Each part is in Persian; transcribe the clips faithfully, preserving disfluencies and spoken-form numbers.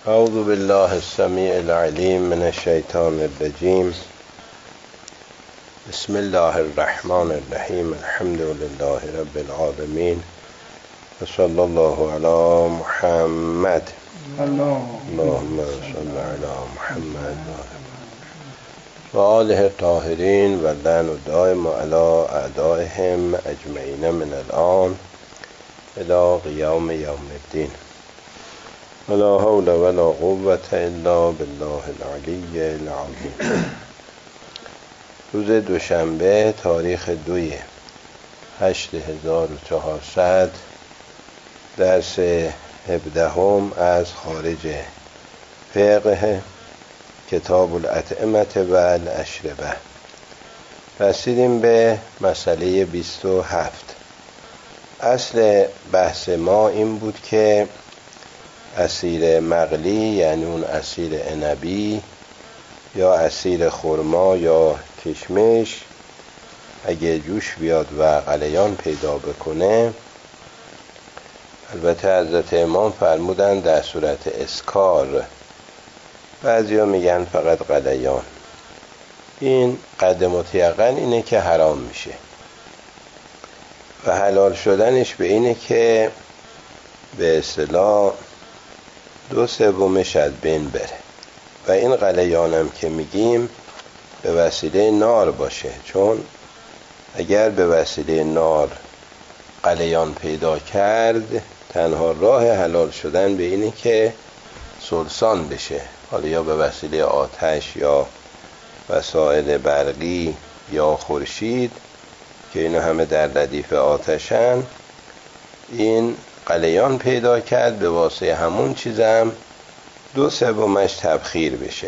اعوذ بالله السمیع العلیم من الشیطان الرجیم. بسم الله الرحمن الرحیم. الحمد لله رب العالمین و صلی الله علی محمد. اللهم صل علی محمد و آله الطاهرین و لعن دائم علی اعدائهم اجمعین من الآن الی قیام یوم الدین. ولا حول ولا قوة الا بالله العلی العظیم. روز دوشنبه تاریخ دوی هشت هزار و چهارصد، درس هفدهم از خارج فقه کتاب الاطعمة و الاشربه. رسیدیم به مسئله بیست و هفت. اصل بحث ما این بود که عصیر مقلی، یعنی اون عصیر عنبی یا عصیر خرما یا کشمش، اگه جوش بیاد و غلیان پیدا بکنه، البته حضرت امام فرمودن در صورت اسکار، بعضیا میگن فقط غلیان، این قد مطلقاً اینه که حرام میشه و حلال شدنش به اینه که به اصطلاح دو سومش از بین بره و این غلیانم که میگیم به وسیله نار باشه، چون اگر به وسیله نار غلیان پیدا کرد تنها راه حلال شدن به اینه که سلسان بشه، حالا یا به وسیله آتش یا وسایل برقی یا خورشید که اینا همه در ردیف آتشن. این غلیان پیدا کرد، به واسطه همون چیزم دو سومش تبخیر بشه،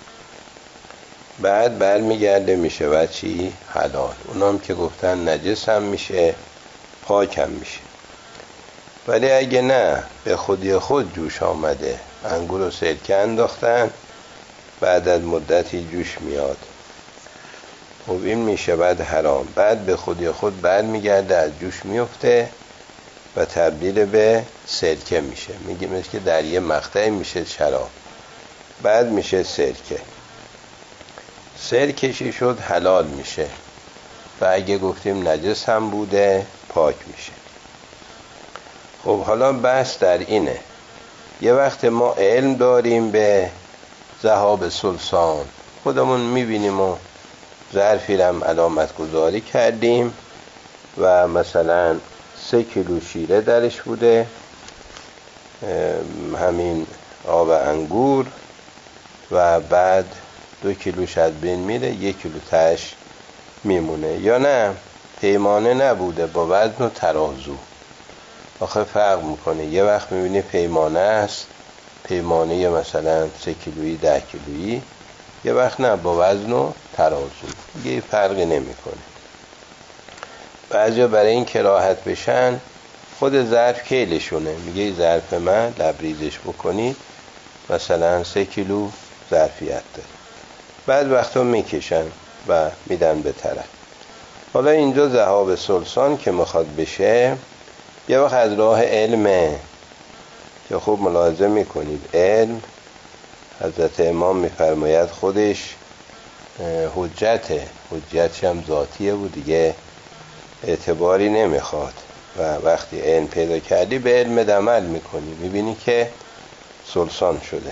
بعد برمیگرده میشه و چی؟ حلال. اونام که گفتن نجس هم میشه، پاک هم میشه. ولی اگه نه به خودی خود جوش آمده، انگور و سرکه انداختن، بعد از مدتی جوش میاد، خب این میشه بعد حرام. بعد به خودی خود برمیگرده، از جوش میفته و تبدیل به سرکه میشه. میگیم مثل که در یه مقطعی میشه شراب، بعد میشه سرکه. سرکشی شد حلال میشه و اگه گفتیم نجس هم بوده پاک میشه. خب حالا بحث در اینه، یه وقت ما علم داریم به ذهاب سلسان، خودمون میبینیم و ظرفی هم علامت گذاری کردیم و مثلا سه کیلو شیره درش بوده، همین آب انگور، و بعد دو کیلوش از بین میره، یک کیلو تش میمونه. یا نه پیمانه نبوده، با وزن و ترازو. آخه فرق میکنه، یه وقت میبینی پیمانه است، پیمانه مثلا سه کیلویی ده کیلویی، یه وقت نه، با وزن و ترازو، یه فرقی نمیکنه. بعضیا برای این که راحت بشن خود ظرف کیلشونه، میگه ظرف من لبریزش بکنید مثلا سه کیلو ظرفیت داره، بعد وقتا میکشن و میدن به طرف. حالا اینجا ذهاب سلسان که میخواد بشه، یه وقت از راه علمه که خوب ملاحظه میکنید، علم حضرت امام میفرماید خودش حجته، حجتش هم ذاتیه و دیگه اعتباری نمیخواد، و وقتی علم پیدا کردی به علم عمل میکنی، میبینی که سلسان شده.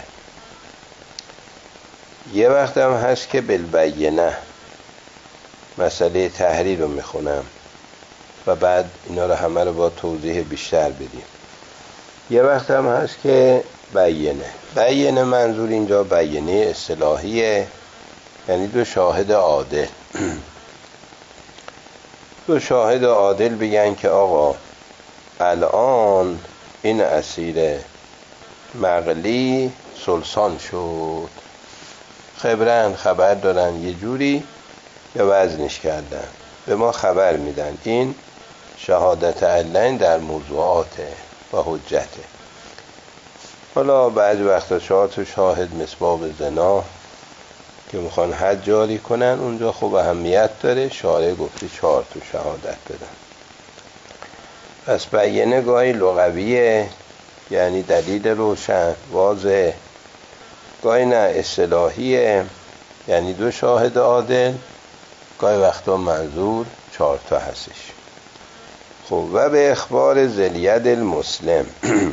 یه وقت هم هست که بالبینه، مسئله تحریر رو میخونم و بعد اینا رو همه رو با توضیح بیشتر بدیم. یه وقت هم هست که بینه. بینه منظور اینجا بینه اصطلاحیه، یعنی دو شاهد عادل دو شاهد عادل بگن که آقا الان این عصیر مقلی سلسان شد، خبرن، خبر دارن، یه جوری به وزنش کردن، به ما خبر میدن. این شهادت علن در موضوعاته و حجته. حالا بعضی وقتا چهار تا شاهد مثل زنا که میخوان حد جاری کنن، اونجا خوب اهمیت داره، شارع گفته چهار تا شهادت بدن. پس بینه گاهی لغویه، یعنی دلیل روشن واضح، گاهی نه اصطلاحیه یعنی دو شاهد عادل، گاهی وقتا منظور چهار تا هستش. خب و به اخبار ذلید المسلم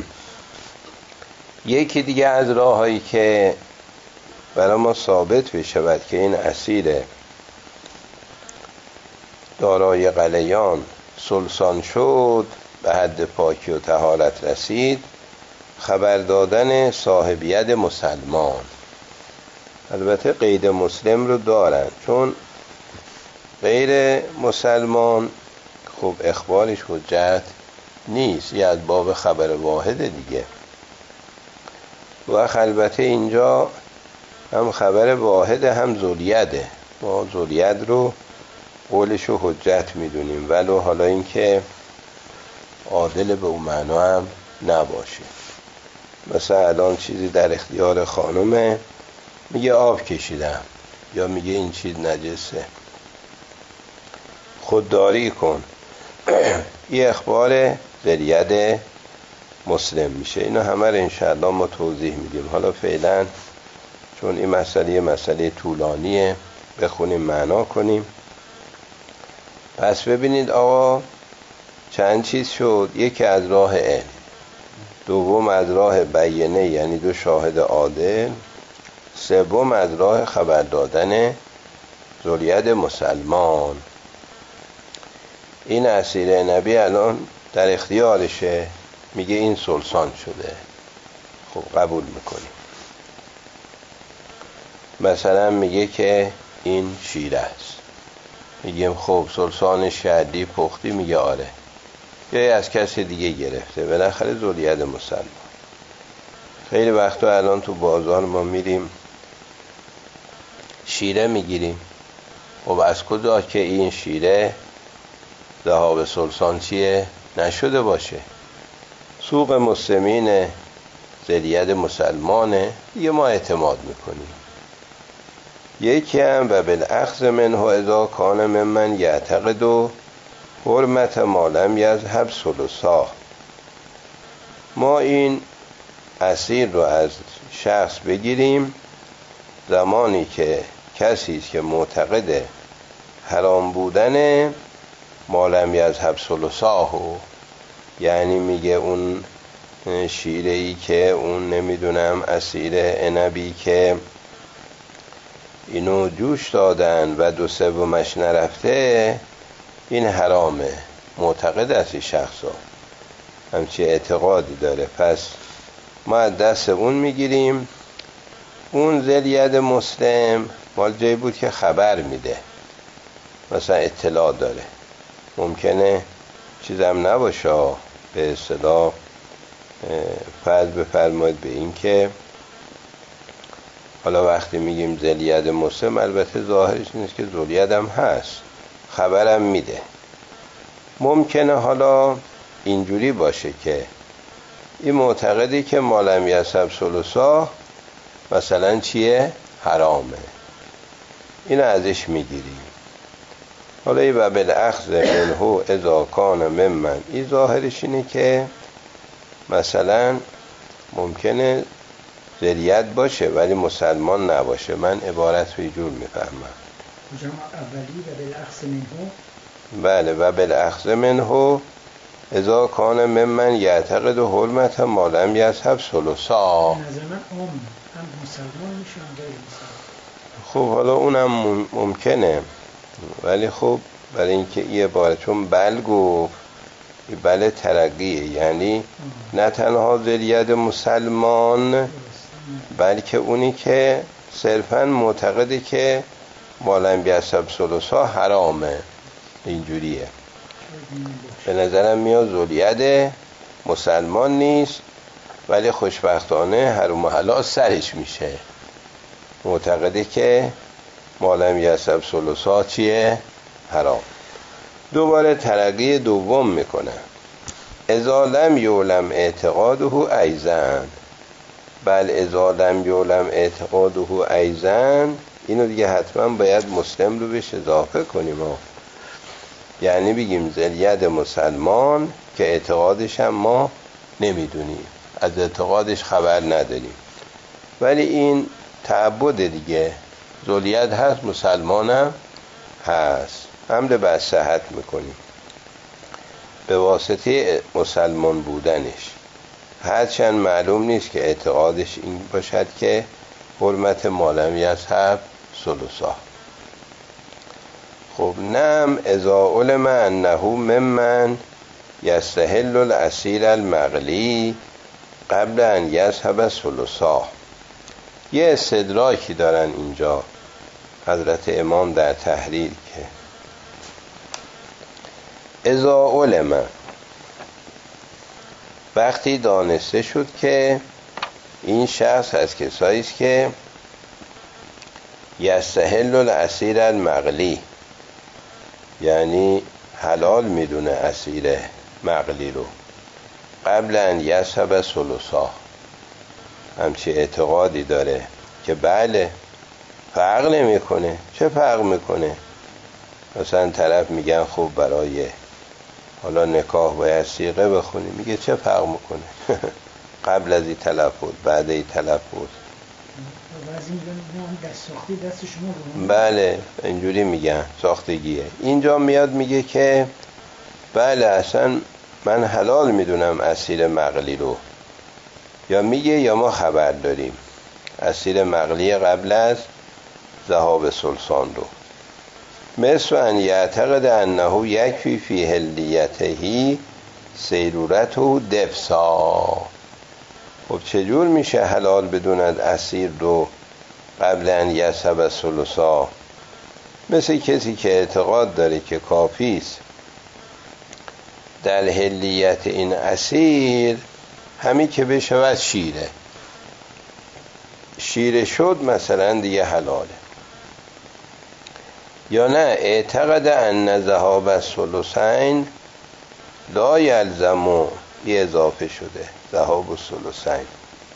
یکی دیگه از راهایی که برای ما ثابت بشود که این اسیر دارای قلیان سلسان شد، به حد پاکی و طهارت رسید، خبر دادن صاحب ید مسلمان. البته قید مسلم رو دارن، چون غیر مسلمان خب اخبارش حجت نیست، یه از باب خبر واحد دیگه. و البته اینجا هم خبر واحد هم ذولیده، ما ذولید رو قولش رو حجت میدونیم، ولو حالا این که عادل به اون معنا هم نباشه. مثلا الان چیزی در اختیار خانومه، میگه آب کشیدم، یا میگه این چیز نجسه، خودداری کن، این اخبار ذلید مسلم میشه. اینو همه رو انشاءالله ما توضیح میدیم. حالا فعلا چون این مسئله مسئله طولانیه بخونیم معنا کنیم. پس ببینید آقا چند چیز شد. یکی از راه علم، دوم از راه بیینه یعنی دو شاهد عادل، سوم از راه خبر دادن ذلید مسلمان. این اسیر نبی الان در اختیارشه، میگه این سلسان شده، خب قبول میکنیم. مثلا میگه که این شیره است، میگیم خب سلسانش کردی پختی، میگه آره، یا از کسی دیگه گرفته، بالاخره ذلید مسلمان. خیلی وقتا الان تو بازار ما میریم شیره میگیریم، خب از کجا که این شیره ذهاب سلسان چیه نشده باشه؟ سوق مسلمین ذلید مسلمانه دیگه، ما اعتماد میکنیم. یکی هم و بالاخذ منه اذا کان ممن یعتقد و حرمت ما لم یذهب ثلثا. ما این اسیر رو از شخص بگیریم زمانی که کسی است که معتقد حرام بودن ما لم یذهب ثلثاه، یعنی میگه اون شیره‌ای که اون نمیدونم اسیر عنبی که اینو جوش دادن و دو سومش نرفته این حرامه، معتقد است این شخصا، همچی اعتقادی داره. پس ما از دست اون میگیریم. اون ذلید مسلم مال جایی بود که خبر میده، مثلا اطلاع داره، ممکنه چیزم نباشه. به اصطلاح فرض بفرمایید به این که حالا وقتی میگیم ذلید مسلم، البته ظاهرش نیست که ذلید هم هست، خبرم میده. ممکنه حالا اینجوری باشه که این معتقدی که ما لم یذهب ثلثا مثلا چیه؟ حرامه، اینو ازش میگیریم. حالا ای و بالاخذ منه اذا کان ممن، این ظاهرش اینه که مثلا ممکنه ذلید باشه ولی مسلمان نباشه. من عبارت رو جور میفهمم. جمع اولی و بالاخذ منه، بله و بالاخذ منه اذا کان ممن یعتقد حرمت ما لم یذهب ثلثا. نظر من عام هم مسلمان میشه هم غیر مسلمان. خب حالا اونم ممکنه، ولی خب برای اینکه این عبارت چون بل گفت، این بل ترقیه، یعنی نه تنها ذلید مسلمان بلکه اونی که صرفا معتقده که ما لم یذهب ثلثا حرامه، اینجوریه. به نظرم میاد ذلید مسلمان نیست ولی خوشبختانه حرام و حلال سرش میشه، معتقده که ما لم یذهب ثلثا چیه؟ حرام. دوباره ترقی دوم میکنه، اذا لم یعلم اعتقاده ایضا، بل اذا لم یعلم اعتقاده ایضا، اینو دیگه حتما باید مسلم رو بهش اضافه کنیم ها. یعنی بگیم ذلید مسلمان که اعتقادش هم ما نمیدونیم، از اعتقادش خبر نداریم، ولی این تعبد دیگه، ذریت هست، مسلمانم هست، امر به صحت میکنیم به واسطه مسلمان بودنش، هرچند معلوم نیست که اعتقادش این باشد که حرمت مالم یذهب ثلثا. خب نعم اذا علم انه ممن یستحل الاسیر المغلی قبل ان یذهب ثلثا. یه استدراکی دارن اینجا حضرت امام در تحریر که اذا علم، وقتی دانسته شد که این شخص از کسایی است که یستحل الاسیر المغلی، یعنی حلال میدونه اسیر مغلی رو، قبل ان یذهب ثلثا، همچی اعتقادی داره که بله فرق نمیکنه. چه فرق میکنه؟ مثلا طرف میگن خب برای حالا نکاح باید صیغه بخونی، میگه چه فرق میکنه قبل از این تلفظ بعد این تلفظ. بعضی میگن دست ساختی دست شما رو. بله اینجوری میگن، ساختگیه. اینجا میاد میگه که بله اصلا من حلال میدونم اسیر مغلی رو، یا میگه یا ما خبر داریم اسیر مغلی قبل از ذهاب سلطان رو، مثل ان یعتقد انه یکفی فی حلیته سیرورته دفسا. خب چجور میشه حلال بدوند اسیر رو قبل ان یذهب ثلثا؟ مثل کسی که اعتقاد داره که کافیست در حلیت این اسیر همین که بشود شیره، شیره شد مثلا دیگه حلاله. یا نه اعتقد ان ذهاب الثلثین لا یلزم، یه اضافه شده ذهاب الثلثین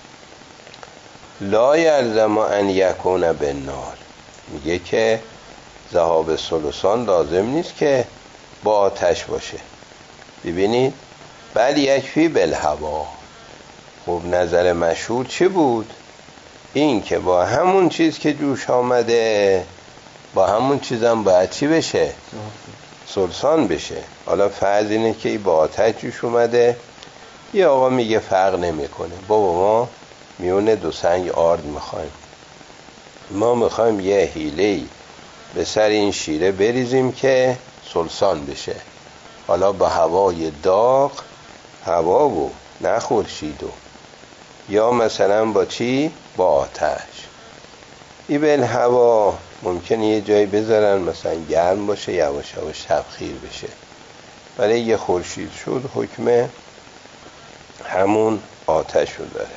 لا یلزم ان یکون بالنار، میگه که ذهاب ثلثان لازم نیست که با آتش باشه. ببینید بل یکفی بالهوا. خب نظر مشهور چی بود؟ این که با همون چیز که جوش آمده با همون چیزم باید چی بشه؟ سلسان بشه. حالا فرض اینه که ای با آتش جوش اومده، یه آقا میگه فرق نمیکنه، بابا ما میونه دو سنگ آرد میخوایم، ما میخوایم یه حیله‌ای به سر این شیره بریزیم که سلسان بشه، حالا با هوای داغ، هوا و نه خورشیدو، یا مثلا با چی؟ با آتش. ای به هوا ممکنه یه جایی بذارن مثلا گرم باشه یواش یواش تبخیر بشه، ولی یه خورشید شد حکم همون آتش رو داره.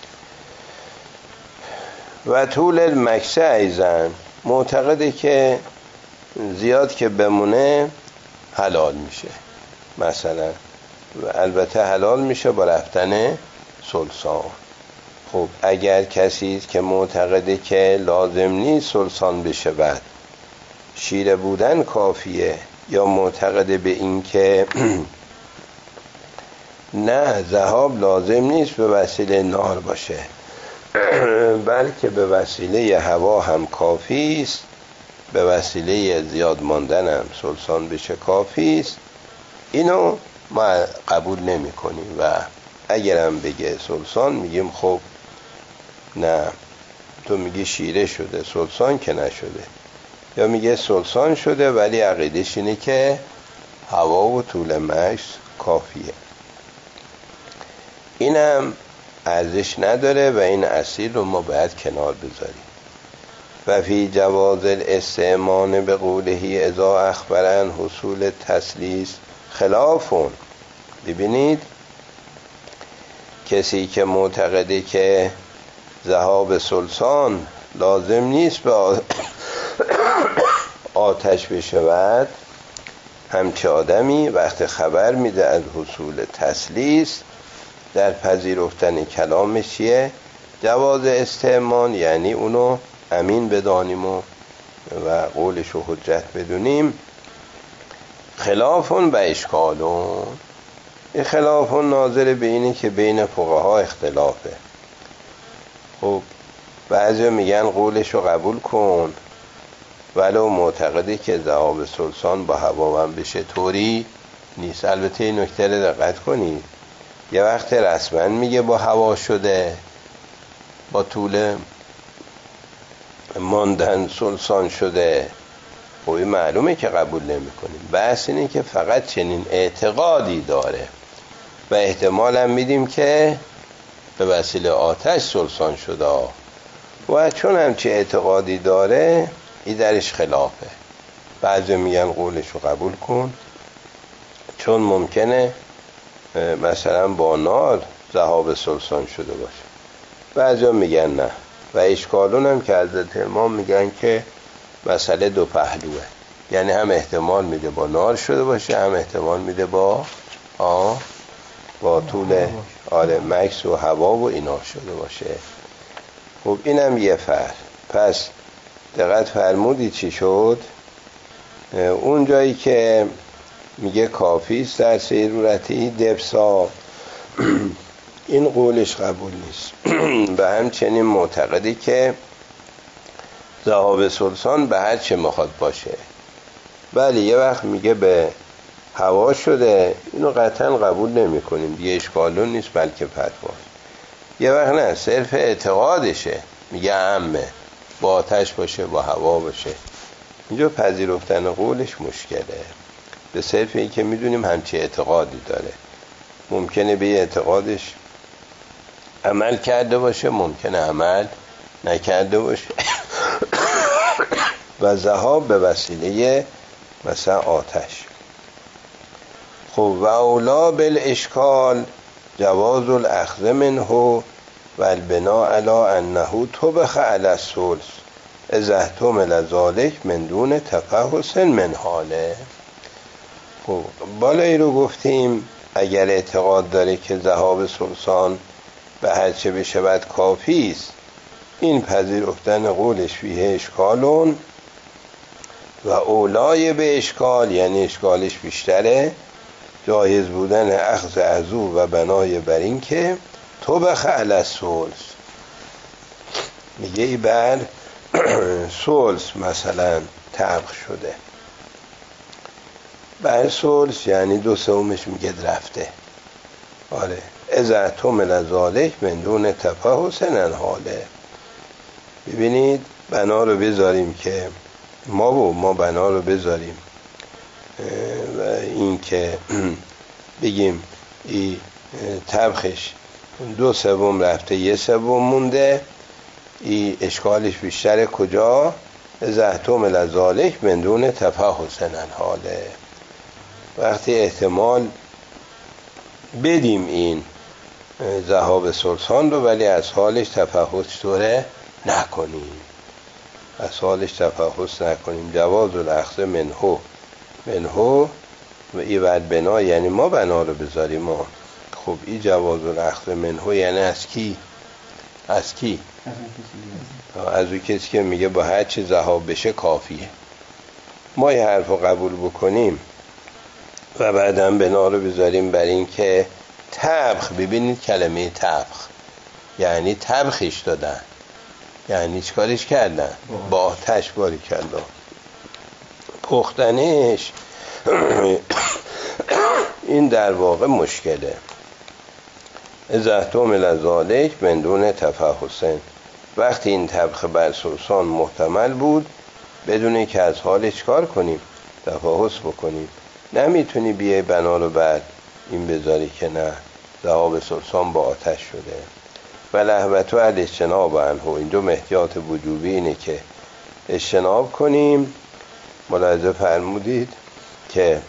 و طول المکسه ایزن، معتقده که زیاد که بمونه حلال میشه مثلا، و البته حلال میشه با رفتن سلسان. خب اگر کسی است که معتقده که لازم نیست سلسان بشه بعد شیره بودن کافیه، یا معتقده به این که نه ذهاب لازم نیست به وسیله نار باشه بلکه به وسیله هوا هم کافی است، به وسیله زیاد ماندن هم سلسان بشه کافی است، اینو ما قبول نمی کنیم. و اگرم بگه سلسان میگیم خب نه، تو میگی شیره شده سلسان که نشده، یا میگه سلسان شده ولی عقیدش اینه که هوا و طول مکث کافیه. اینم ارزش نداره و این اصیل رو ما باید کنار بذاریم. و فی جواز الاستعمان به قوله اذا اخبرن حصول تسلیس خلافون. ببینید کسی که معتقده که ذهاب سلسان لازم نیست به آتش بشود، همچه آدمی وقت خبر میده از حصول تسلیس در پذیرفتن کلامش چیه؟ جواز استعمان، یعنی اونو امین بدانیم و, و قولش رو حجت بدونیم. خلافون و اشکالون، این خلاف ناظر به اینه که بین فقها اختلافه. خب بعضی میگن قولش رو قبول کن ولو معتقدی که ذهاب سلطان با هوا هم بشه طوری نیست. البته این نکته رو دقت کنید، یه وقت رسما میگه با هوا شده، با طول ماندن سلطان شده، خب معلومه که قبول نمی کنیم. بحث اینه که فقط چنین اعتقادی داره و احتمال هم میدیم که به وسیله آتش سلطان شده و چون همچی اعتقادی داره این درش خلافه. بعضی میگن قولش رو قبول کن چون ممکنه مثلا با نار ذهاب سلطان شده باشه. بعضی میگن نه و اشکالون هم که حضرت امام میگن که مسئله دو پهلوه، یعنی هم احتمال میده با نار شده باشه، هم احتمال میده با آه با طول آره مکس و هوا و اینا شده باشه. خب اینم یه فرق. پس دقت فرمودی چی شد؟ اون جایی که میگه کافی است در سیرورتی دبسا این قولش قبول نیست و همچنین معتقدی که ذهاب سلطان به هر چه میخواد باشه، ولی یه وقت میگه به هوا شده، اینو قطعا قبول نمی کنیم دیگه، اشکالون نیست بلکه فتواست. یه وقت نه صرف اعتقادشه، میگه عمه با آتش باشه با هوا باشه، اینجا پذیرفتن قولش مشکله. به صرف این که میدونیم همچی اعتقادی داره، ممکنه به اعتقادش عمل کرده باشه، ممکنه عمل نکرده باشه و ذهاب به وسیله مثلا آتش. خب و اولا بالاشکال جواز الاخذ منه و البناء علی انه طبخ علی الثلث اذا احتمل ذلك من دون تفحص من حاله. خب بالایی رو گفتیم اگر اعتقاد داره که ذهاب سلطان به هر چه بشه بعد کافی است، این پذیرفتن قولش فیه اشکالون و اولای به اشکال، یعنی اشکالش بیشتره، جایز بودن اخذ ازو و بنای بر این که طبخ علی الثلث. میگه ای بر ثلث مثلا طبخ شده، بر ثلث یعنی دو سومش میگه رفته. آره اذا احتمل ذلك من دون تفحص عن حاله. ببینید بنا رو بذاریم که ما و ما بنا رو بذاریم و این که بگیم این طبخش دو سوم رفته یه سوم مونده، این اشکالش بیشتره کجا؟ اذا احتمل ذلك من دون تفحص عن حاله. وقتی احتمال بدیم این ذهاب سلطان رو ولی از حالش تفحص طوره نکنیم، از حالش تفحص نکنیم. جواز الاخذ منه منه و ایود بنا، یعنی ما بنا رو بذاریم ما. خب این جواز الاخذ منه یعنی از کی؟ از کی؟ از اون کسی که میگه با هر چی ذهاب بشه کافیه. ما یه حرف رو قبول بکنیم و بعدم بنا رو بذاریم بر این که طبخ، ببینید کلمه طبخ یعنی طبخش دادن، یعنی چیکارش کردن؟ با آتش باری کردن، پختنش این در واقع مشکله. اذا احتمل ذلك من دون تفحص، وقتی این طبخ بر سلطان محتمل بود بدون که از حالش کار کنیم تفحص بکنیم. نمیتونی بیای بنا رو بعد این بذاری که نه ذهاب سلطان با آتش شده. و لهوتو علی اجتناب عنه، اینجا احتیاط وجوبی اینه که اجتناب کنیم. ملاحظه فرمودید که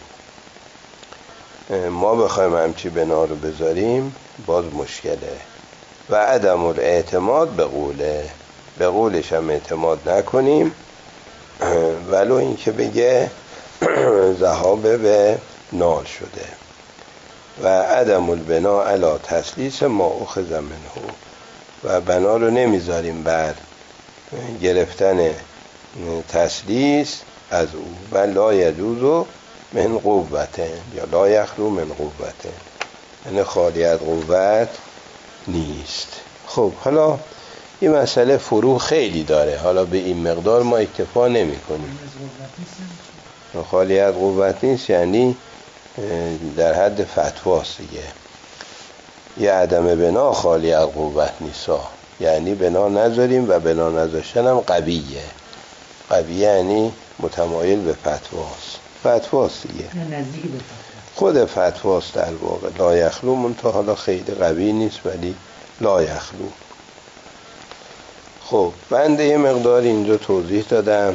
ما بخوایم همچی بنا رو بذاریم باز مشکله. و عدم الاعتماد به قوله، به قولش هم اعتماد نکنیم ولو این که بگه ذهاب به نار شده. و عدم البنا علی تسلیس ما اخذ منه، و بنا رو نمیذاریم بر گرفتن تسلیس از او. و لا یجوز من قوته یا لا یخلو من قوته، یعنی خالی از قوت نیست. خب حالا این مسئله فروع خیلی داره، حالا به این مقدار ما اکتفا نمی کنیم. خالی از قوت نیست یعنی در حد فتواست دیگه. یه عدم بنا خالی از قوت نیست، یعنی بنا نذاریم و بنا نذاشتن هم قویه. قویه یعنی متمایل به فتواست. فتواست دیگه، نزدیک به فتواست. خود فتواست در واقع. لا یخلو منتها حالا خیلی قوی نیست ولی لا یخلو. خب بنده یه مقدار اینجا توضیح دادم.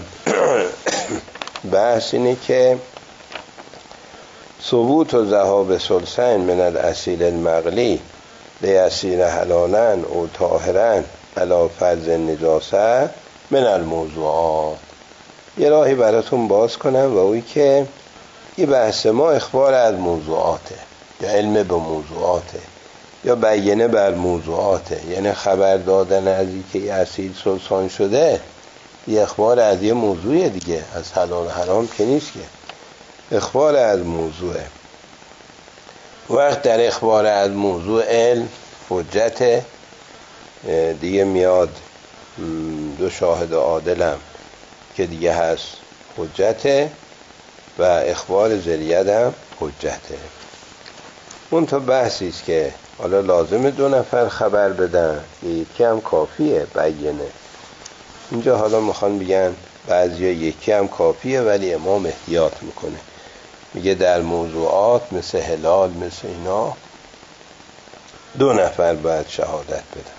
بحث اینه که ثبوت و ذهاب ثلثین من الاصیل المغلی لیصیر حلالا او طاهرا علی فرض النجاسه من الموضوعات. یه راهی براتون باز کنم و اوی که این بحث ما اخبار از موضوعاته یا علم به موضوعاته یا بیانه بر موضوعاته، یعنی خبر دادن از این که اصیل ثلثان شده یه اخبار از یه موضوع دیگه، از حلال حرام که نیست که، اخبار از موضوعه. وقت در اخبار از موضوع علم حجت دیگه میاد دو شاهد عادلم که دیگه هست حجته و اخبار ذریعه هم حجته. اون تا بحثی است که حالا لازم دو نفر خبر بدن، یکی هم کافیه بیانه. اینجا حالا میخوان بگن بعضیا یکی هم کافیه ولی امام احتیاط میکنه، میگه در موضوعات مثل هلال مثل اینا دو نفر باید شهادت بدن.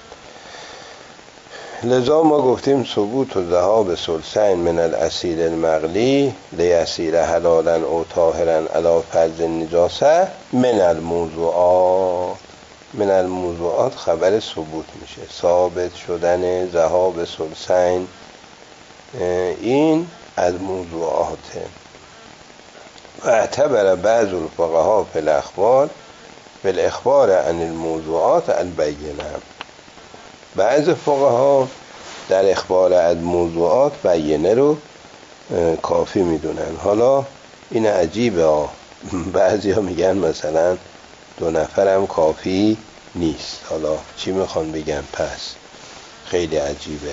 لذا ما گفتیم ثبوت و ذهاب ثلثین من الاصیل المغلی لیصیر حلالا او طاهرا علی فرض النجاسه من الموضوعات. من الموضوعات خبر ثبوت میشه، ثابت شدن ذهاب ثلثین این از موضوعاته. و اعتبر بعض الفقهاء فی الاخبار فی الاخبار عن الموضوعات البینه. بعض فقها در اخبار از موضوعات بیانه رو کافی میدونن. حالا این عجیبه، بعضی ها میگن مثلا دو نفرم کافی نیست. حالا چی میخوان بگن پس؟ خیلی عجیبه.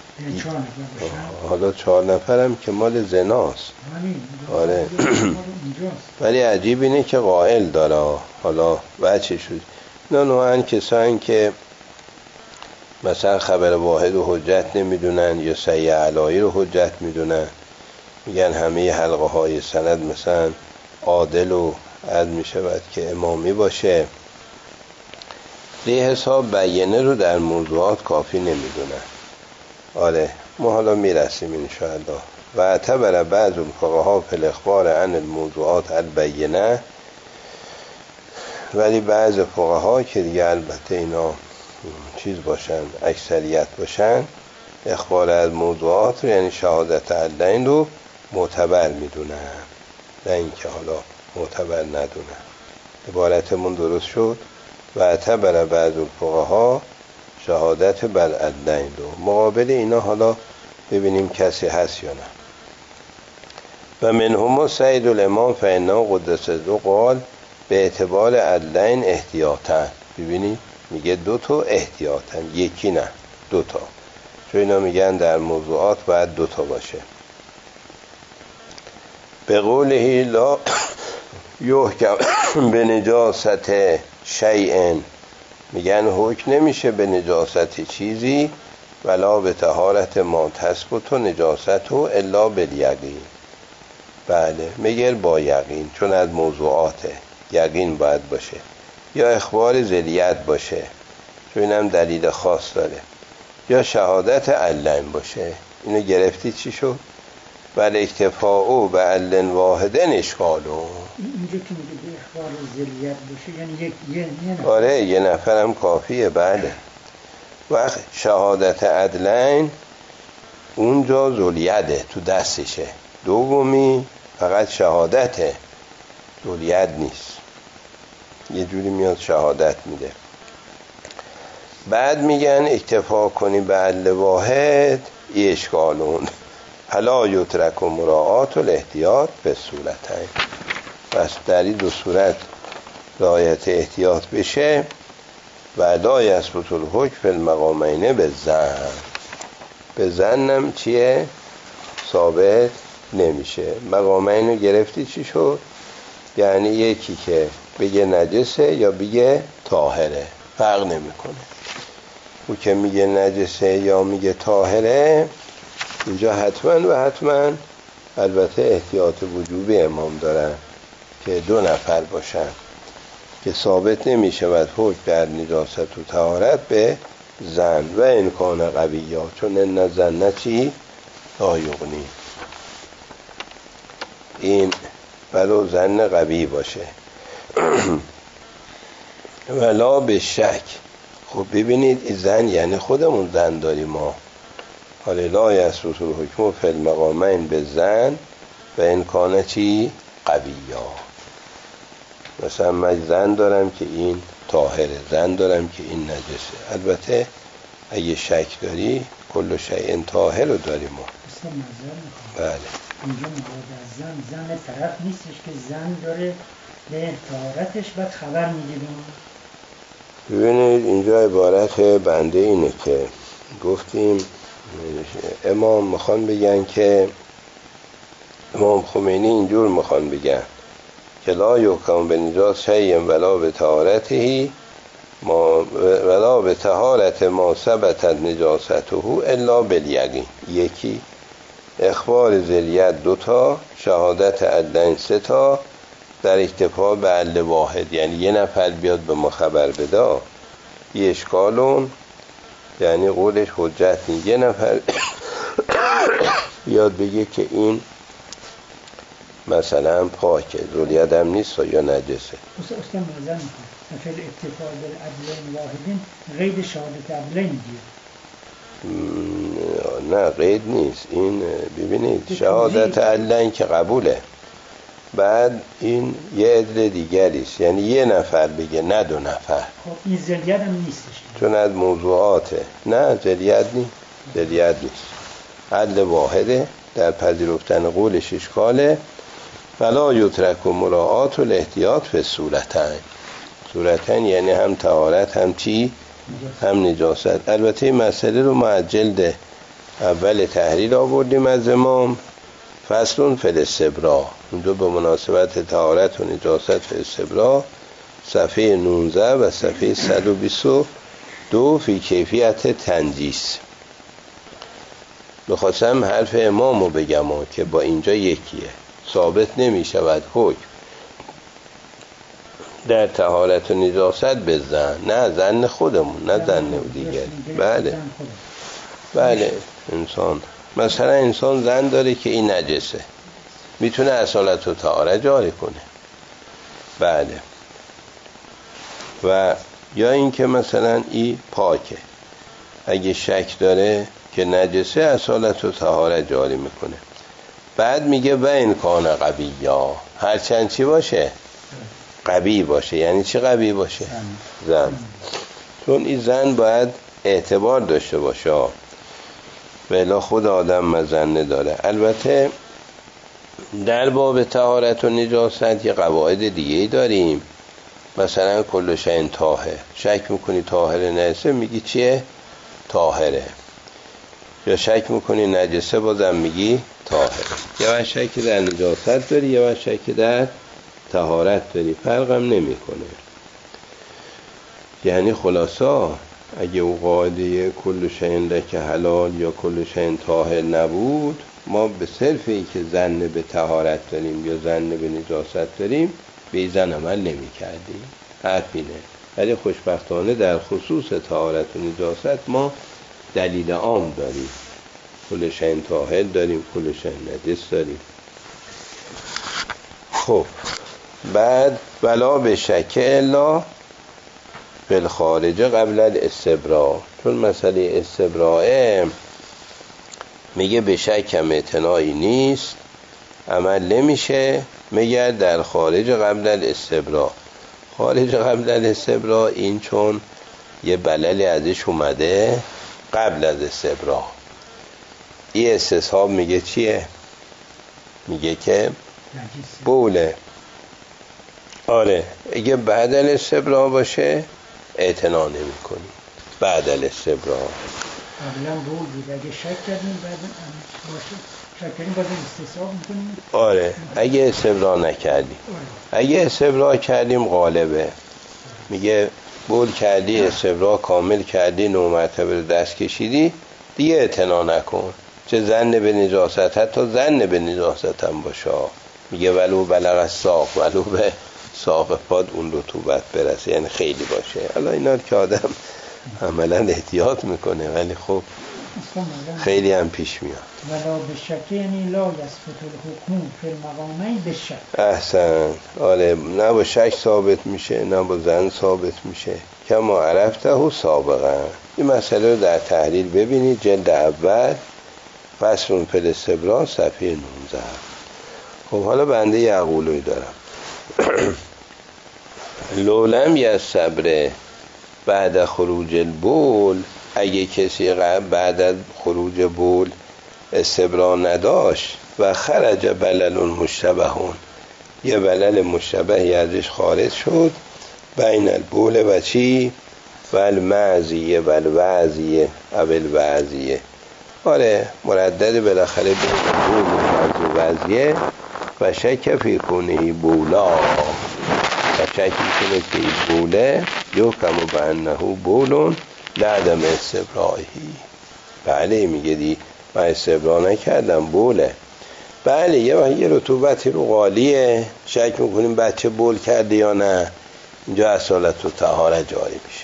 حالا چهار نفرم که مال زناست. آره ولی عجیب اینه که قائل داره. حالا وچه شد نه نوعا کسانی که مثلا خبر واحد و حجت نمیدونن یا صحیح علایی رو حجت میدونن، میگن همه حلقه های سند مثلا عادل و عدل میشود که امامی باشه. به حساب بیانه رو در موضوعات کافی نمیدونن. آره ما حالا میرسیم انشاءالله. و اعتبر بعض الفقهاء فی الاخبار عن الموضوعات البینه. ولی بعض فقها که دیگه البته اینا چیز باشن، اکثریت باشن، اخبار از موضوعات رو یعنی شهادت عدلین رو معتبر میدونن، نه اینکه حالا معتبر ندونن. عبارتمون درست شد؟ و اعتبر بعض الفقها شهادت بر عدلین رو. مقابل اینا حالا ببینیم کسی هست یا نه. و منهم سید الامام فإنه قدس ذو قال به اعتبار عدلین احتیاطاً. ببینید میگه دو تا احتیاطاً، یکی نه دو تا، چون اینا میگن در موضوعات باید دو تا باشه. به قوله لا یحکم به نجاست شیء، میگن حکم نمیشه به نجاست چیزی ولا به طهارت ما تثبت نجاست الا بالیقین. بله مگر با یقین، چون از موضوعاته یقین باید باشه، یا اخبار ذریعت باشه چون اینم دلیل خاص داره، یا شهادت علن باشه. اینو گرفتی چی شد؟ بل اکتفاء به علن واحدن اشکالو. اینجا که میگه به اخبار ذریعت باشه یعنی یک یه نه. آره یه نفرم کافیه. بله وقت شهادت عدلین اونجا ذولیده تو دستشه، دومی فقط شهادته ذولیت نیست، یه جوری میاد شهادت میده. بعد میگن اکتفا کنی به عدل واحد ای اشکالون حالا یترک و مراعات و الاحتیاط به صورتین. پس در این دو صورت رعایت احتیاط بشه و لا یثبت الحکم فی المقامین به ظن، به ظنم چیه؟ ثابت نمیشه. مقامین رو گرفتی چی شد؟ یعنی یکی که بگه نجسه یا بگه طاهره، فرق نمیکنه. او که میگه نجسه یا میگه طاهره، اینجا حتما و حتما البته احتیاط وجوبی امام دارن که دو نفر باشن که ثابت نمیشه و حکم در نجاست و طهارت به ظن و امکان قویه، چون ان ظن چی؟ لا یغنی. این ولو ظن قوی باشه ولا به شک. خب ببینید این ظن یعنی خودمون ظن داریم ما. حالا لا یثبت الحکم فی المقامین به ظن و امکان چی؟ قویه. مثلا من ظن دارم که این طاهره، ظن دارم که این نجسه. البته اگه شک داری کل شیء طاهر رو داریم ما. اصلا نظر میخوام بله اینجا مراد از زن زن طرف نیستش که زن داره به طهارتش بعد خبر میده. ببینید اینجا عبارت بنده اینه که گفتیم امام میخوان بگن که امام خمینی اینجور میخوان بگن که لا یحکم به نجاست شیء ولا به طهارته ما ولا به طهارت ما ثبتت نجاسته الا بالیقین. یکی اخبار ذریت دوتا، شهادت عدلین سه تا، در اکتفا به عدل واحد، یعنی یه نفر بیاد به ما خبر بده یه اشکالون، یعنی قولش حجت نیست. یه نفر بیاد بگه که این مثلا پاکه، ذریت هم نیست یا نجسه. اصلا معذر میخوام مثل اکتفا به عدلین واحدین قید شهادت عدلین دیگه نه قید نیست. این ببینید شهادت عدلین که قبوله، بعد این یه عدل دیگریست، یعنی یه نفر بگه نه دو نفر. خب این ذریت هم نیستش چون از موضوعاته. نه ذریت نیست، ذریت نیست، عدل واحده، در پذیرفتن قولش اشکاله. فلا یترک مراعات الاحتیاط فی صورتین. صورتین یعنی هم طهارت هم چی؟ هم نجاست. البته این مسئله رو ما از جلد اول تحریر آوردیم از امام، فصل فی الاستبراء، اونجا به مناسبت طهارت و نجاست فی الاستبراء، صفحه نوزده و صفحه صد و بیست و دو فی کیفیت تنجیس. بخواستم حرف امام رو بگم که با اینجا یکیه، ثابت نمی شود حکم در طهارت و نجاست به ظن، نه ظن خودمون، نه ظن دیگری. بله بله انسان مثلا انسان ظن داره که این نجسه، میتونه اصالت و طهارت جاری کنه. بله. و یا این که مثلا این پاکه، اگه شک داره که نجسه اصالت و طهارت جاری میکنه. بعد میگه و این کان قوی، یا هرچند چی باشه قوی باشه. یعنی چی قوی باشه؟ زن. چون این زن باید اعتبار داشته باشه، ولی خود آدم مظنه داره. البته در باب طهارت و نجاست یه قواعد دیگه داریم، مثلا کل شیء طاهر، شک میکنی طاهره نجسه میگی چیه؟ طاهره. یا شک میکنی نجسه بازم میگی طاهره. یا وقت شک در نجاست داری یا وقت شک در طهارت داری، فرقم نمیکنه. یعنی خلاصا اگه او قاعده کل شیء لک حلال یا کل شیء طاهر نبود، ما به صرف این که ظن به طهارت داریم یا ظن به نجاست داریم به ظن عمل نمی کردیم. حرف اینه. ولی خوشبختانه در خصوص طهارت و نجاست ما دلیل عام داریم، کل شیء طاهر داریم، کل شیء نجس داریم. خب بعد ولا به شک الا بالخارج قبل الاستبراء، چون مسئله استبراء میگه به شک هم اعتنایی نیست، عمل نمیشه میگه در خارج قبل الاستبراء. خارج قبل الاستبراء این چون یه بللی ازش اومده قبل از استبراء. این استصحاب میگه چیه؟ میگه که بوله آره اگه بعد الاستبراء باشه اعتنا نمی کنی. بعد الاستبراء قبلا بول بود، اگه شک کردیم بعد باشه شک کردیم باید استصحاب میکنیم. آره اگه استبراء نکردیم. آره. اگه استبراء کردیم غالبه، میگه بول کردی استبراء کامل کردی نو مرتبه رو دست کشیدی دیگه اعتنا نکن، چه ظن به نجاست، حتی ظن به نجاست هم باشه. میگه ولو بلغ الساق، ولو به ساق پاد اون رطوبت برسه، یعنی خیلی باشه. حالا اینا که آدم عملا احتیاط میکنه ولی خب خیلی هم پیش میاد. ولا به شک یعنی لا یثبت الحکم فی المقامین به شک. احسن. آره نه با شک ثابت میشه نه با ظن ثابت میشه. کما عرفته سابقا. این مسئله رو در تحلیل ببینید، جلد اول فصل فی الاستبراء صفحه نوزده. خب حالا بنده یقولوی دارم. لولم یصبر بعد خروج البول، اگه کسی بعد از خروج بول استبراء نداشت و خرج بلل مشتبهون، یه بلل مشتبهی ازش خارج شد، بین البول و چی؟ و المعزیه و الوعزیه او الوعزیه. آره مردد بالاخره بین بول و وعزیه و شک فی کونه بولا، و شک میکنه که این بوله یحکم بانه بولون لعدم استبرائی. بله میگه دی من استبراء نکردم بوله. بله یه یه رطوبتی رو غالیه، شک میکنیم بچه بول کرده یا نه، اینجا اصالت و طهارت جاری میشه.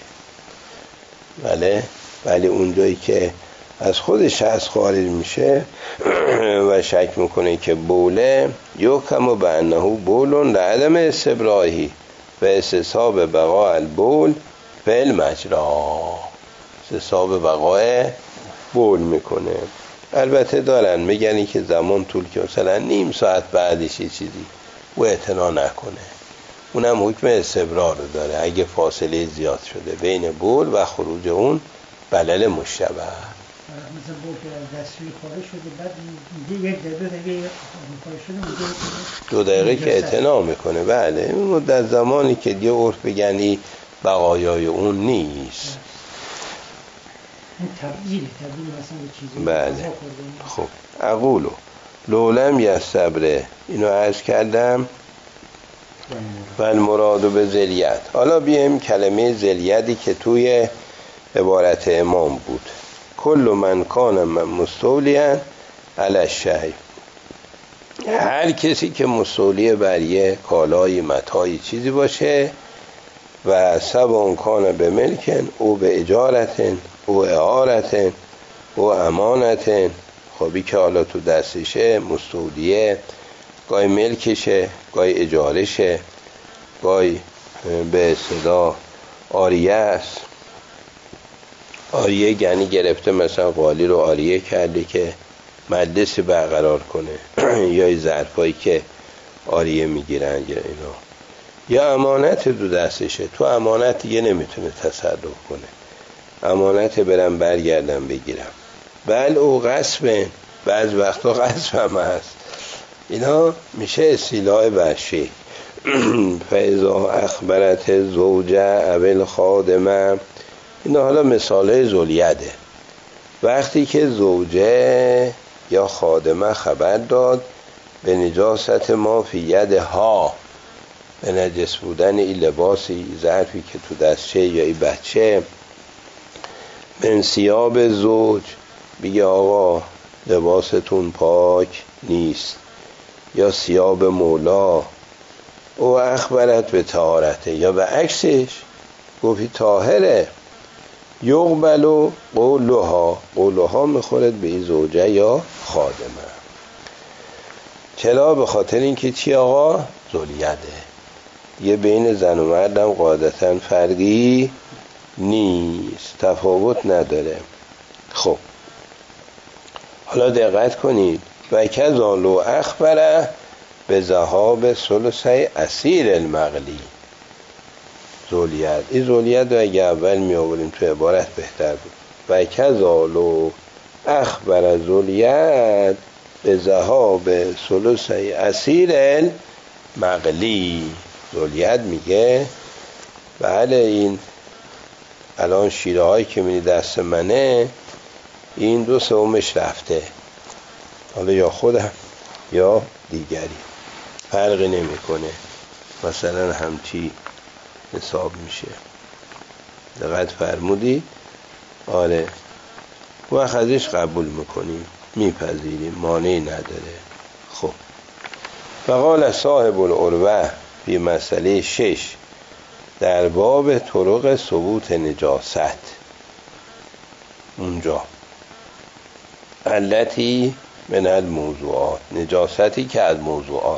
بله ولی اونجایی که از خودش از خارج میشه و شک میکنه که بوله، یحکم بانه بولون لعدم استبرائی و استصحاب بقاء البول فی المجرا، استصحاب بقاء بول میکنه. البته دارن میگنی که زمان طول که مثلا نیم ساعت بعدش یه چیزی و اعتنا نکنه، اونم حکم استبراء رو داره اگه فاصله زیاد شده بین بول و خروج اون بلل مشتبه. مثلا بول که از دستشویی خارج شده بعد یک دقیقه دو دقیقه خارج شده دو دقیقه که اعتنا میکنه. بله اون در زمانی که دیگه عرف بگنی بقایای اون نیست. این تبدیل تبدیل مثلا به چیزی. بله خب اقولو لولم یصبر، اینو عرض کردم. و المراد به ذلیت. حالا بیایم کلمه ذلیتی که توی عبارت امام بود، کل من کان مستولیا علی الشیء، هر کسی که مستولی بر یه کالای متاعی چیزی باشه، و سبع کان به ملکن او به اجارتن او اعارتن او امانتن. خبی که حالا تو دستشه مستولیه، گاهی ملکشه گاهی اجارشه گاهی به اصطلاح آریه است. آریه یعنی گرفته مثلا قالی رو آریه کرده که مجلسی برقرار کنه یا ظرفایی که آریه میگیرن یا اینا، یا امانت دو دستشه، تو امانت دیگه نمیتونه تصرف کنه، امانت برم برگردم بگیرم. بل او غصبه، بعض وقتا غصب هم هست. اینا میشه استیلاء وحشی. فاذا اخبرت زوجه اول خادمه، اینا حالا مثاله ذلیته. وقتی که زوجه یا خادمه خبر داد به نجاست ما فی یدها، به نجس بودن این لباسی ظرفی که تو دستشه یا این بچه، من ثیاب زوج، بگه آقا لباستون پاک نیست، یا ثیاب مولا، او اخبرت به طهارته، یا به عکسش گفتی طاهره، یقبلو قولها، قولها میخورد به این زوجه یا خادمه. چرا؟ به خاطر اینکه چی آقا؟ ذلیته. یه بین زن و مردم قاعدتا فرقی نیست، تفاوت نداره. خب حالا دقت کنید، و کذا لو اخبره به ذهاب ثلثی اسیر المغلی، ذلیت. این ذلیت رو اگه اول می آوریم تو عبارت بهتر بود. و کذا لو اخبر ذلیت به ذهاب ثلثی اسیر المغلی، ذوالید میگه بله این الان شیره هایی که میدی دست منه این دو سومش رفته، حالا یا خودم یا دیگری فرقی نمیکنه، مثلا همچی حساب میشه. دقت فرمودی؟ آره و ازش قبول میکنیم، میپذیریم، مانعی نداره. خب فقال صاحب العروة فی مسئله شش در باب طرق ثبوت نجاست، اونجا علتی من الموضوعات، نجاستی که از موضوعات.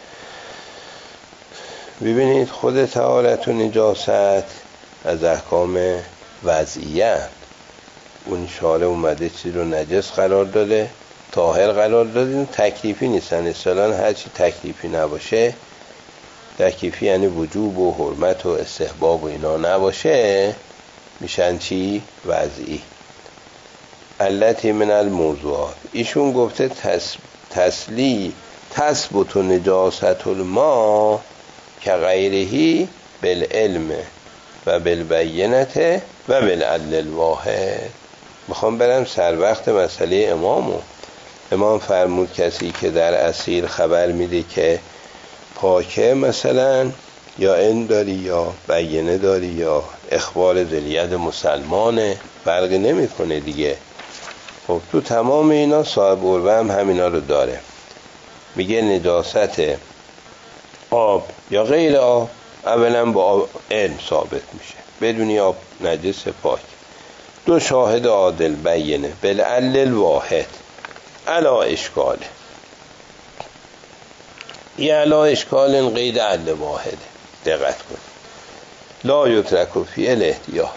ببینید خود طهارت و نجاست از احکام وضعیه، اون شارع اومده چیز رو نجس قرار داده، طاهر قرار داده، تکلیفی نیستن. اصلا هر چی تکلیفی نباشه، تکلیفی یعنی وجوب و حرمت و استحباب و اینا نباشه، میشن چی؟ وضعی. علتی من الموضوعات. ایشون گفته تس... تسلی تثبت نجاست الماء که غیرهی بالعلم و بالبینت و بالعدل الواحد. میخوام برم سر وقت مسئله امامو. امام فرمود کسی که در اصیل خبر میده که پاکه، مثلا یا علم داری یا بینه داری یا اخبار ذلیت مسلمانه، فرقی نمیکنه دیگه. خب تو تمام اینا صاحب عروة هم همینا رو داره. میگه نجاست آب یا غیر آب اولا با علم ثابت میشه، بدونی آب نجس پاک. دو شاهد عادل بینه بالعدل الواحد علا اشکاله، یه علا اشکال قید عدل واحده. دقت کن لا یترک فی الاحتیاط.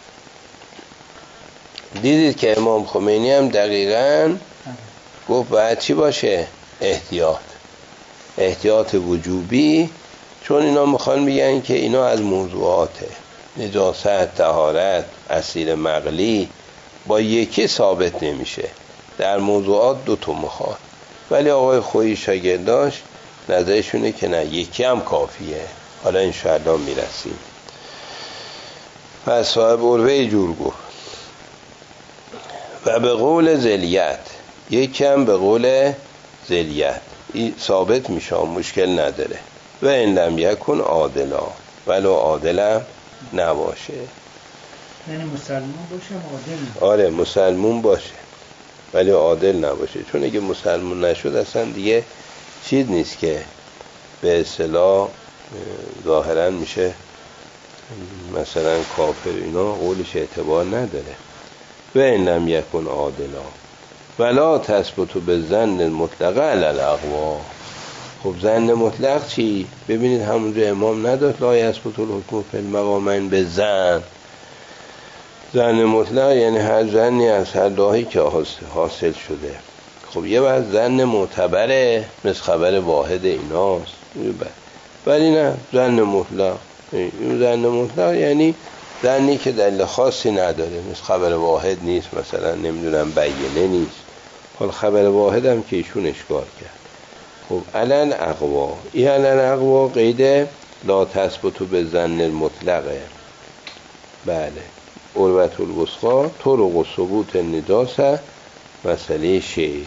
دیدید که امام خمینی هم دقیقاً گفت باید چی باشه؟ احتیاط، احتیاط وجوبی، چون اینا میخوان بگن که اینا از موضوعاته، نجاست، طهارت، اصیل مغلی با یکی ثابت نمیشه، در موضوعات دو تا میخواد. ولی آقای خویی شاگرداش نظرشونه که نه، یکی هم کافیه. حالا انشاءالله میرسیم. پس صاحب عروة جور گفت و به قول ذلیت، یکی هم به قول ذلیت این ثابت میشه، مشکل نداره. و این لم یکن عادلا، ولو عادلم نباشه، یعنی مسلمان باشه عادل. آره مسلمون باشه ولی عادل نباشه، چون اگه مسلمون نشد اصلا دیگه چیز نیست که به اصطلاح ظاهرا میشه مثلا کافر، اینا قولش اعتبار نداره. و این لم یکن عادلا ولا تثبت به ظن المطلق علی الاقوا. خب ظن مطلق چی؟ ببینید همونجا امام نداد لا یثبت الحکم فی المقامین به ظن. ظن مطلق یعنی هر ظنی از هر راهی که حاصل شده. خب یه وقت ظن معتبره مثل خبر واحد ایناست، ولی نه ظن مطلق. این ظن مطلق یعنی ظنی که دلیل خاصی نداره، مثل خبر واحد نیست، مثلا نمیدونم بینه نیست. حال خبر واحد هم که ایشون اشکال کرد. خب علن اقوا، این علن اقوا قیده لا تثبت به ظن المطلقه. بله عروة الوثقی طرق ثبوت نجاست مسئله شش.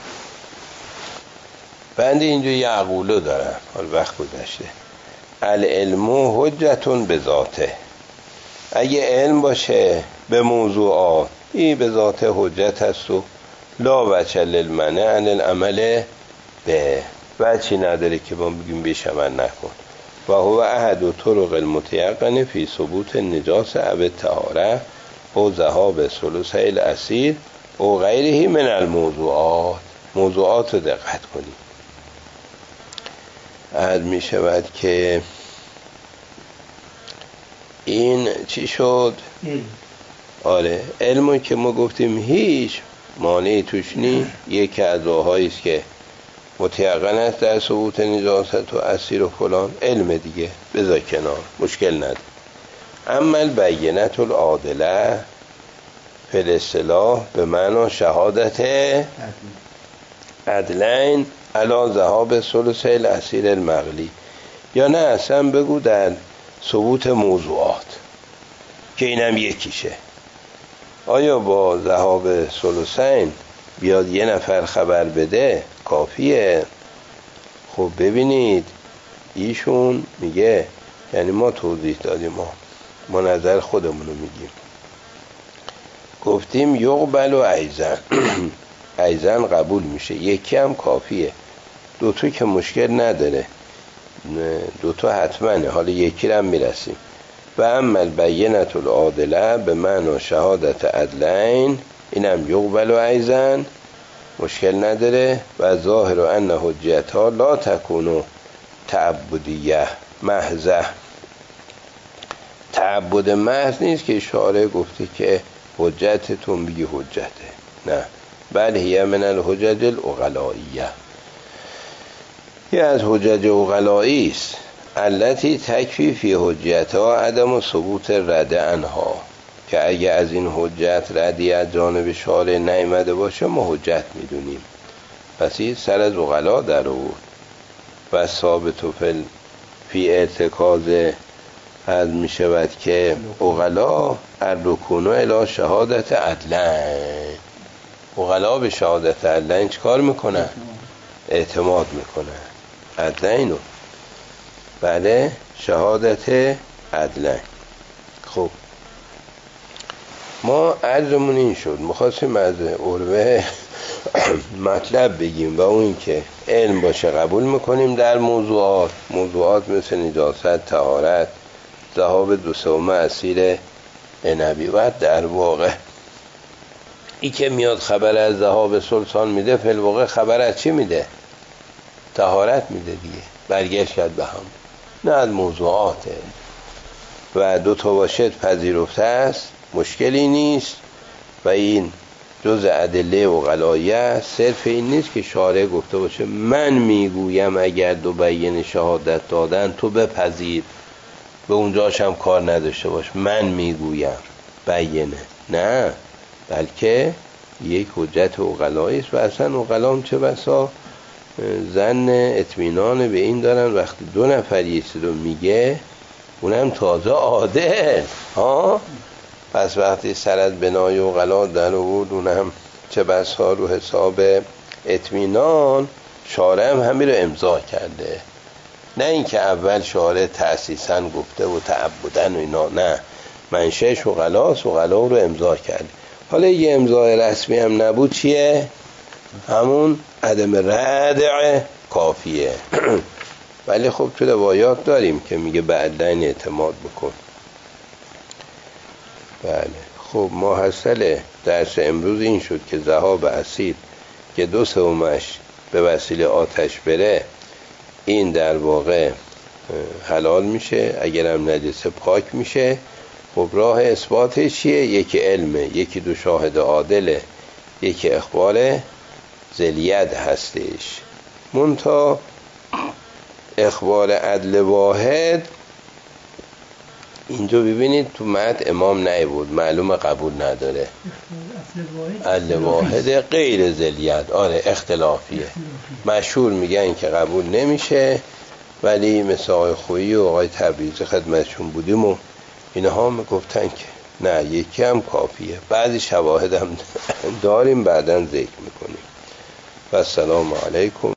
بنده اینجا یه عقولو دارم، حال وقت گذشته. العلم حجتون به ذاته، اگه علم باشه به موضوعات این به ذاته حجت هست و لا وجه للمنع عن العمل به، وجهی نداره که ما بگیم بیش عمل نکن. و هو احد و طرق المتیقن فی ثبوت نجاست او طهاره او ذهاب ثلث الاسیر او غیره من الموضوعات. موضوعات رو دقت کنید. عد می شود که این چی شد؟ آره علمو که ما گفتیم هیچ مانعی توش نی، یکی از راهایی است که متیقن است در ثبوت نجاست و اسیر و فلان، علم دیگه بذار کنار، مشکل نداره. اما البینة العادله فی الاصطلاح به معنی شهادت عدلین علی ذهاب ثلث الاسیر المغلی، یا نه اصلا بگو در ثبوت موضوعات که اینم یکیشه. آیا با ذهاب ثلثین بیاد یه نفر خبر بده کافیه؟ خب ببینید ایشون میگه، یعنی ما توضیح دادیم، ما ما نظر خودمونو میگیم، گفتیم یقبل و ایزن ایزن قبول میشه، یکی هم کافیه، دوتو که مشکل نداره، دوتو حتمانه، حالا یکی رو هم میرسیم. و اما البینة العادله به معنی شهادت عدلین، اینم یقبل و ایزن، مشکل نداره. و ظاهر ان حجتها لا تکونو تعبدیه محضه، تعبد محض نیست که شارع گفته که حجتتون بگی حجته، نه، بل هی من الحجج العقلائیه، یه از حجج عقلایی است، التي تکفی فی حجتها عدم و ثبوت رد عنها، که اگه از این حجت ردی از جانب شارع نیامده باشه ما حجت میدونیم. پس این سر از عقلا در آورد. و ثابت و فی فی ارتکاز از می شود که عقلا الرکونو الی شهادت عدلین، عقلا به شهادت عدلین چکار میکنن؟ اعتماد میکنن عدلینو، بله، شهادت عدلین. خب ما عرضمون این شد، مخواستیم از عروه مطلب بگیم و اون که علم باشه قبول میکنیم در موضوعات، موضوعات مثل نجاست، طهارت، ذهاب دو سوم اسیر عنبی. و در واقع ای که میاد خبر از ذهاب سلطان میده، فی الواقع خبر از چی میده؟ طهارت میده دیگه، برگشت کرد به هم، نه از موضوعاته. و دو تا باشد پذیرفته است، مشکلی نیست. و این جز ادله عقلاییه، صرف این نیست که شارع گفته باشه من میگویم اگر دو بیان شهادت دادن تو بپذیر، به اونجاش هم کار نداشته باش، من میگویم بیانه، نه، بلکه یک حجت عقلایی است. و اصلا عقلام چه بسا ظن اطمینان به این دارن وقتی دو نفر یه چیزی رو میگه، اونم تازه عادل ها، پس وقتی سرت بنای عقلا در آورد، اونم چه بسا رو حساب اطمینان شارع هم همین رو امضا کرده، نه اینکه اول شارع تأسیساً گفته و تعبدن و اینا، نه، منشأش عقلاست، عقلا رو امضا کرده. حالا یه امضای رسمی هم نبود چیه؟ همون عدم ردع کافیه. ولی خب تو روایات داریم که میگه بعدن اعتماد بکن. بله خب محصل درس امروز این شد که ذهاب اسیر که دو سومش به وسیله آتش بره، این در واقع حلال میشه، اگرم نجسه پاک میشه. خب راه اثباتش چیه؟ یکی علمه، یکی دو شاهد عادله، یکی اخبار ذلیت هستش. منتها اخبار عدل واحد اینجا ببینید تو متن امام نیبود، معلومه قبول نداره. عدل واحد غیر ذلیت، آره اختلافیه، مشهور میگن که قبول نمیشه. ولی مثل آقای خویی و آقای تبریزی خدمتشون بودیم و اینها میگفتن که نه، یکی هم کافیه. بعضی شواهد هم داریم بعداً ذکر میکنیم. و السلام علیکم.